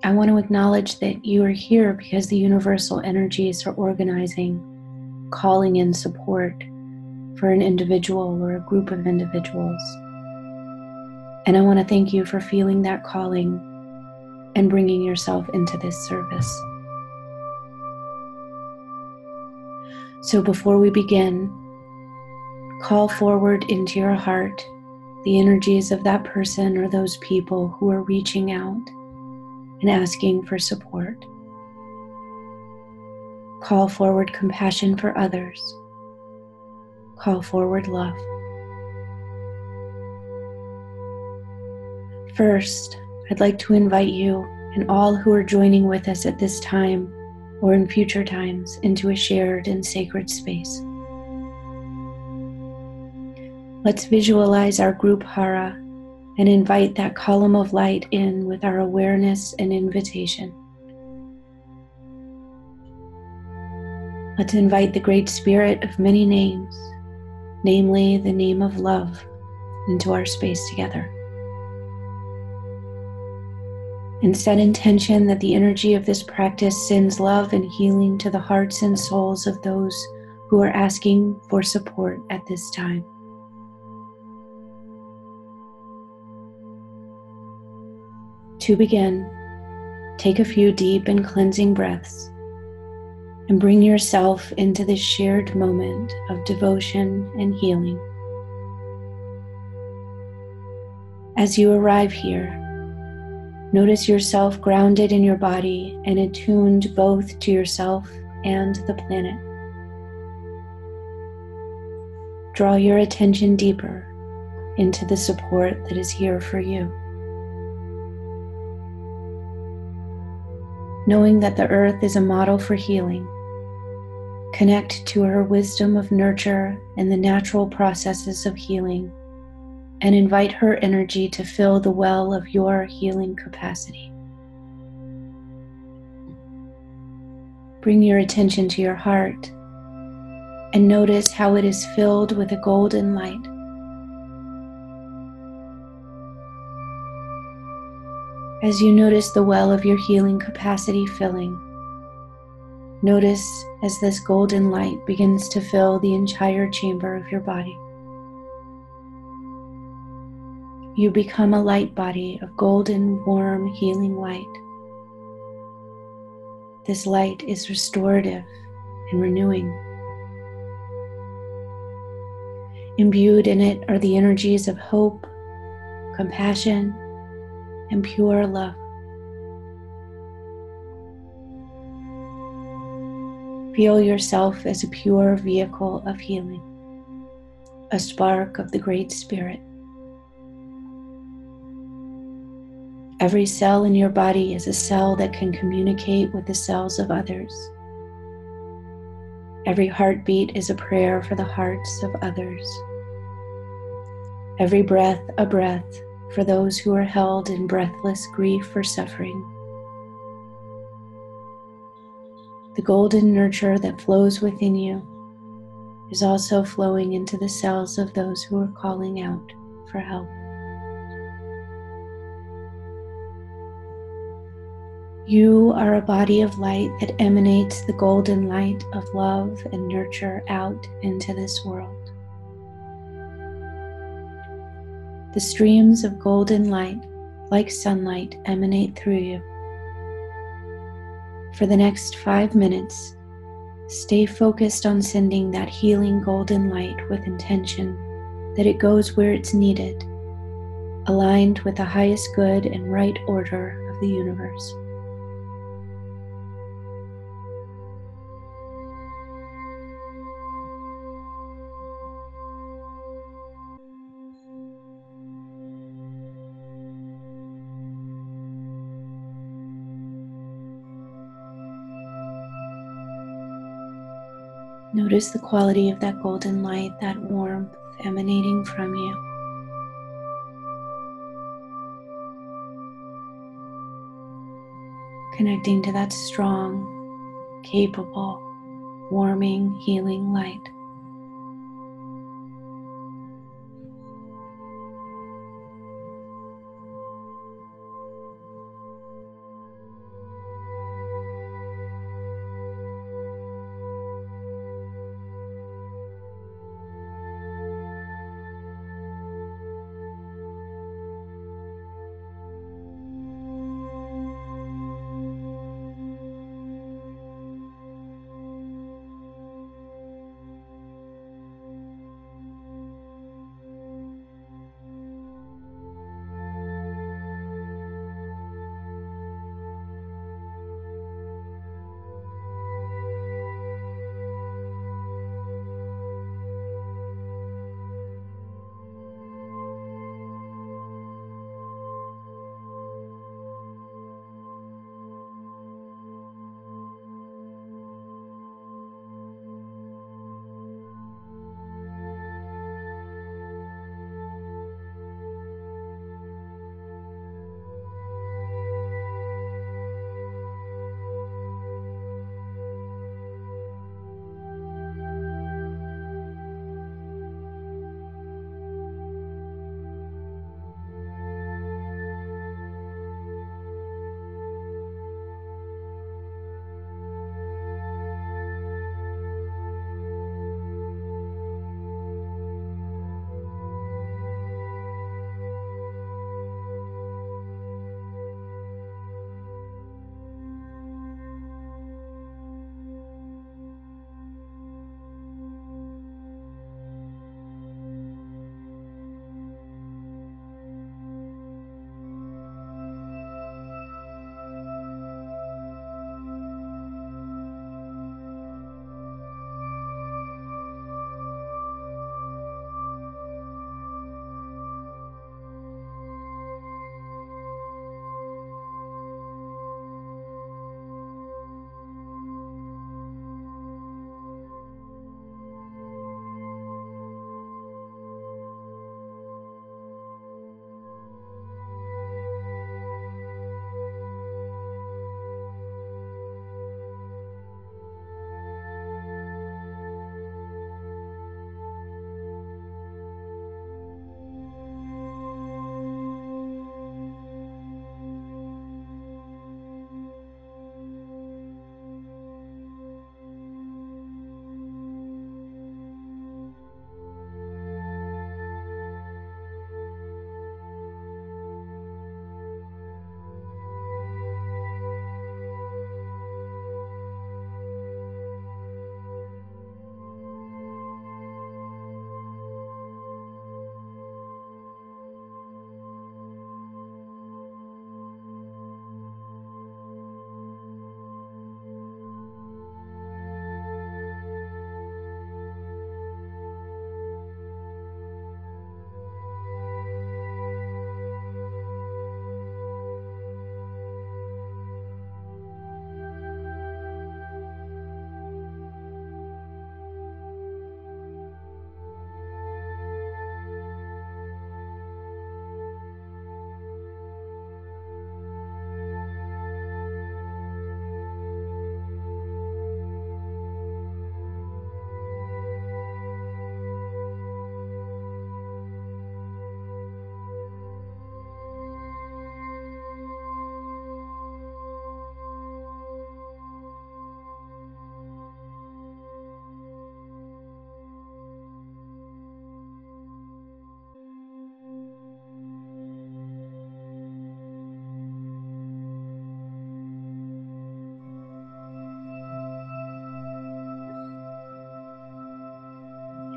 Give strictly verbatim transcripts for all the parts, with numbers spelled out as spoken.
I want to acknowledge that you are here because the universal energies are organizing, calling in support for an individual or a group of individuals. And I want to thank you for feeling that calling and bringing yourself into this service. So before we begin, call forward into your heart the energies of that person or those people who are reaching out and asking for support. Call forward compassion for others. Call forward love. First, I'd like to invite you and all who are joining with us at this time or in future times into a shared and sacred space. Let's visualize our group hara and invite that column of light in with our awareness and invitation. Let's invite the great spirit of many names, namely the name of love, into our space together. And set intention that the energy of this practice sends love and healing to the hearts and souls of those who are asking for support at this time. To begin, take a few deep and cleansing breaths and bring yourself into this shared moment of devotion and healing. As you arrive here, notice yourself grounded in your body and attuned both to yourself and the planet. Draw your attention deeper into the support that is here for you. Knowing that the earth is a model for healing, connect to her wisdom of nurture and the natural processes of healing, and invite her energy to fill the well of your healing capacity. Bring your attention to your heart and notice how it is filled with a golden light. As you notice the well of your healing capacity filling, notice as this golden light begins to fill the entire chamber of your body. You become a light body of golden, warm, healing light. This light is restorative and renewing. Imbued in it are the energies of hope, compassion, and pure love. Feel yourself as a pure vehicle of healing, a spark of the Great Spirit. Every cell in your body is a cell that can communicate with the cells of others. Every heartbeat is a prayer for the hearts of others. Every breath a breath for those who are held in breathless grief or suffering. The golden nurture that flows within you is also flowing into the cells of those who are calling out for help. You are a body of light that emanates the golden light of love and nurture out into this world. The streams of golden light, like sunlight, emanate through you. For the next five minutes, stay focused on sending that healing golden light with intention that it goes where it's needed, aligned with the highest good and right order of the universe. Notice the quality of that golden light, that warmth emanating from you. Connecting to that strong, capable, warming, healing light.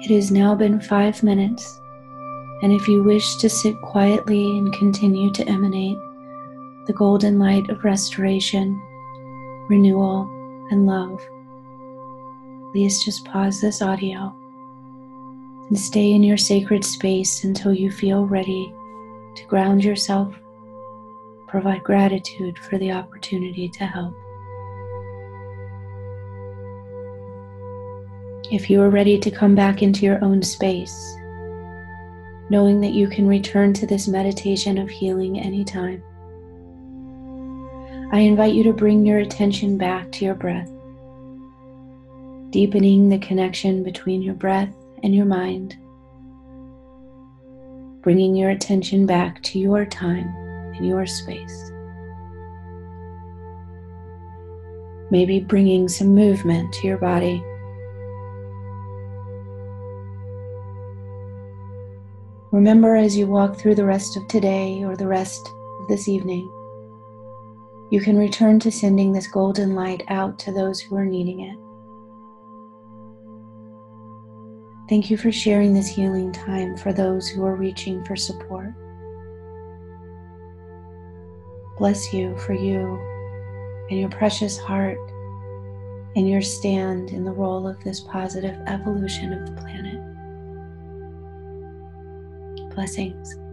It has now been five minutes, and if you wish to sit quietly and continue to emanate the golden light of restoration, renewal, and love, please just pause this audio and stay in your sacred space until you feel ready to ground yourself, provide gratitude for the opportunity to help. If you are ready to come back into your own space, knowing that you can return to this meditation of healing anytime, I invite you to bring your attention back to your breath, deepening the connection between your breath and your mind, bringing your attention back to your time and your space. Maybe bringing some movement to your body. Remember, as you walk through the rest of today or the rest of this evening, you can return to sending this golden light out to those who are needing it. Thank you for sharing this healing time for those who are reaching for support. Bless you for you and your precious heart and your stand in the role of this positive evolution of the planet. Blessings.